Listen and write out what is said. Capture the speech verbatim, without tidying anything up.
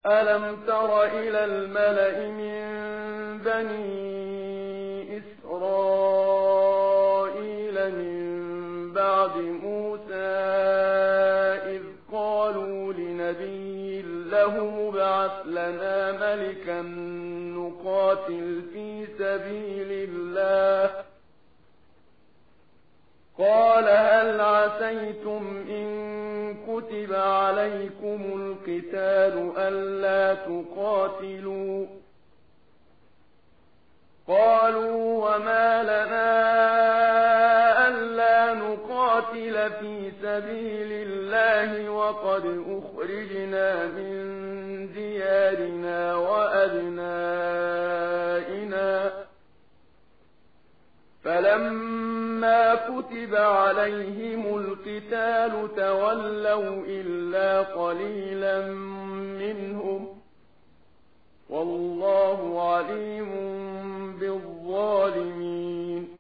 ألم تر إلى الملأ من بني إسرائيل من بعد موسى إذ قالوا لنبي له ابعث لنا ملكا نقاتل في سبيل الله قال هل عسيتم إن كتب عليكم القتال ألا تقاتلوا قالوا وما لنا ألا نقاتل في سبيل الله وقد أخرجنا من ديارنا وأبنائنا فلما كتب عليهم القتال تولوا إلا قليلا منهم والله عليم